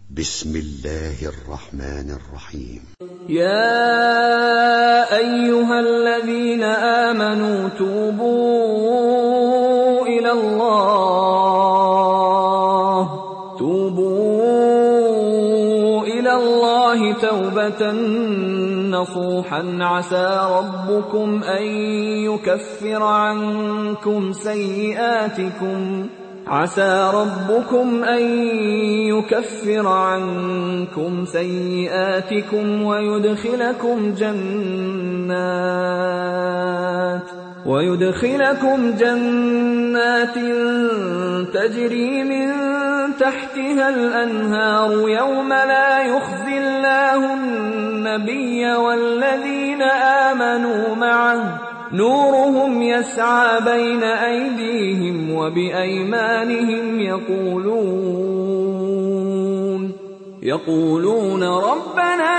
بسم الله الرحمن الرحيم. يا أيها الذين آمنوا توبوا إلى الله توبة نصوحا عسى ربكم أن يكفر عنكم سيئاتكم ويدخلكم جنات تجري من تحتها الأنهار يوم لا يخزي الله النبي والذين آمنوا معه نورهم يسعى بين أيديهم وبأيمانهم يقولون ربنا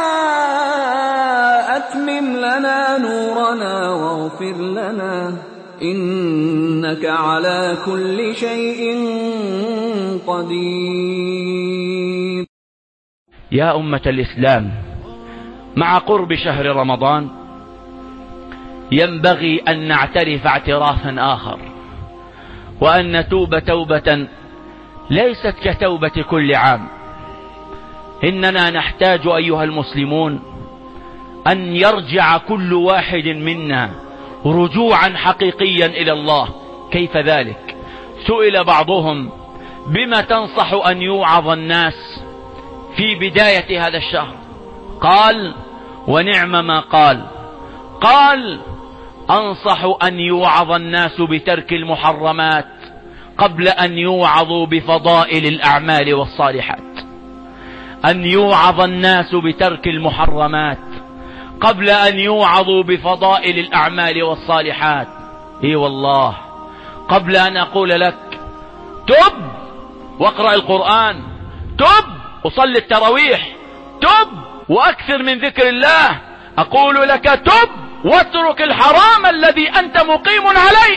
أتمم لنا نورنا واغفر لنا إنك على كل شيء قدير. يا أمة الإسلام، مع قرب شهر رمضان ينبغي أن نعترف اعترافا آخر، وأن نتوب توبة ليست كتوبة كل عام. إننا نحتاج أيها المسلمون أن يرجع كل واحد منا رجوعا حقيقيا إلى الله. كيف ذلك؟ سئل بعضهم: بما تنصح أن يوعظ الناس في بداية هذا الشهر؟ قال: ونعم ما قال: أنصح أن يوعظ الناس بترك المحرمات قبل أن يوعظوا بفضائل الأعمال والصالحات. أن يوعظ الناس بترك المحرمات قبل أن يوعظوا بفضائل الأعمال والصالحات. إي والله، قبل أن أقول لك تب واقرأ القرآن، تب وصل التراويح، تب وأكثر من ذكر الله، أقول لك تب واترك الحرام الذي أنت مقيم عليه.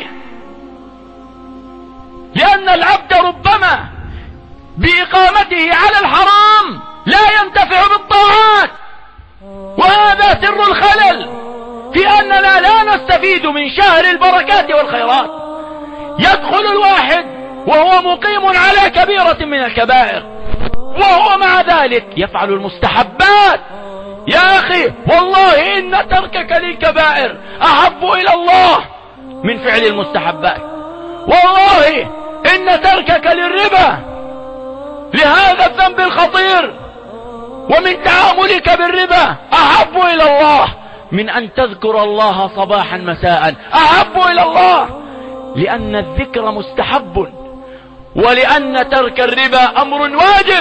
لأن العبد ربما بإقامته على الحرام لا ينتفع بالطاعات، وهذا سر الخلل في أننا لا نستفيد من شهر البركات والخيرات. يدخل الواحد وهو مقيم على كبيرة من الكبائر، وهو مع ذلك يفعل المستحبات. يا أخي، والله إن تركك للكبائر أحب إلى الله من فعل المستحبات. والله إن تركك للربا، لهذا الذنب الخطير، ومن تعاملك بالربا أحب إلى الله من أن تذكر الله صباحا مساء، أحب إلى الله، لأن الذكر مستحب، ولأن ترك الربا أمر واجب،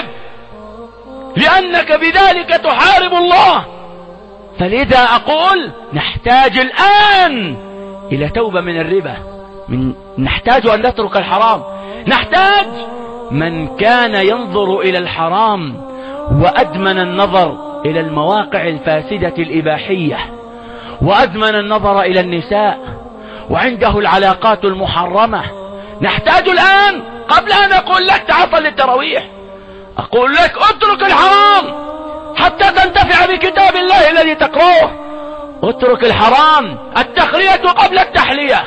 لأنك بذلك تحارب الله. فلذا أقول نحتاج الآن إلى توبة من الربا، نحتاج أن نترك الحرام. نحتاج من كان ينظر إلى الحرام وأدمن النظر إلى المواقع الفاسدة الإباحية، وأدمن النظر إلى النساء، وعنده العلاقات المحرمة. نحتاج الآن، قبل أن أقول لك تعال صل التراويح، أقول لك اترك الحرام حتى تنتفع بكتاب الله الذي تقرأه. اترك الحرام، التخلية قبل التحلية،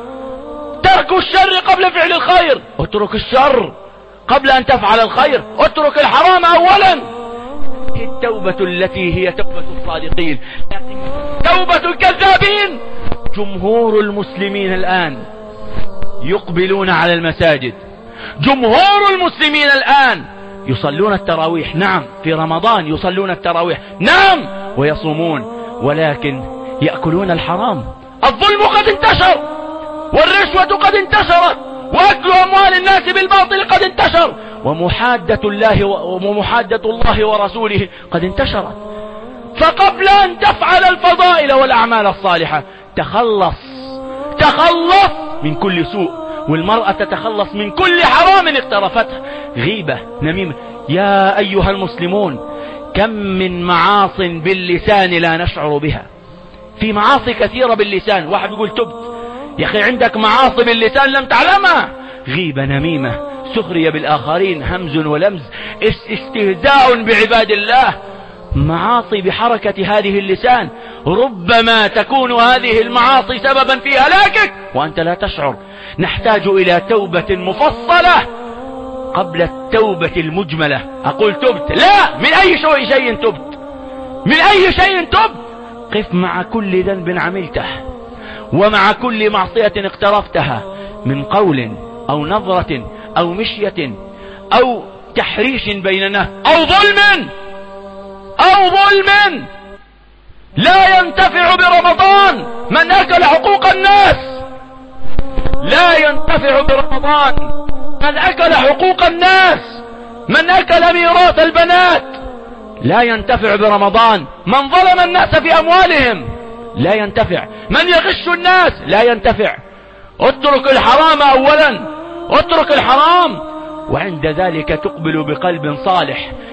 ترك الشر قبل فعل الخير. اترك الشر قبل أن تفعل الخير، اترك الحرام أولا. التوبة التي هي توبة الصادقين، توبة الكذابين. جمهور المسلمين الآن يقبلون على المساجد، جمهور المسلمين الآن يصلون التراويح، نعم، في رمضان يصلون التراويح، نعم، ويصومون، ولكن يأكلون الحرام. الظلم قد انتشر، والرشوة قد انتشرت، وأكل أموال الناس بالباطل قد انتشر، ومحادة الله ورسوله قد انتشرت. فقبل أن تفعل الفضائل والأعمال الصالحة تخلص من كل سوء، والمرأة تتخلص من كل حرام اقترفتها، غيبة، نميمة. يا أيها المسلمون، كم من معاص باللسان لا نشعر بها. في معاصي كثيرة باللسان، واحد يقول تبت، يا أخي عندك معاصي باللسان لم تعلمها، غيبة، نميمة، سخرية بالآخرين، همز ولمز، استهزاء بعباد الله، معاصي بحركة هذه اللسان. ربما تكون هذه المعاصي سببا في هلاكك وأنت لا تشعر. نحتاج إلى توبة مفصلة قبل التوبة المجملة. أقول تبت، لا، من أي شيء تبت؟ من أي شيء تبت؟ قف مع كل ذنب عملته ومع كل معصية اقترفتها من قول أو نظرة أو مشية أو تحريش بين الناس أو ظلم. لا ينتفع برمضان من أكل حقوق الناس، لا ينتفع برمضان من أكل حقوق الناس، من أكل ميراث البنات. لا ينتفع برمضان من ظلم الناس في أموالهم، لا ينتفع. من يغش الناس لا ينتفع. اترك الحرام أولا، اترك الحرام، وعند ذلك تقبل بقلب صالح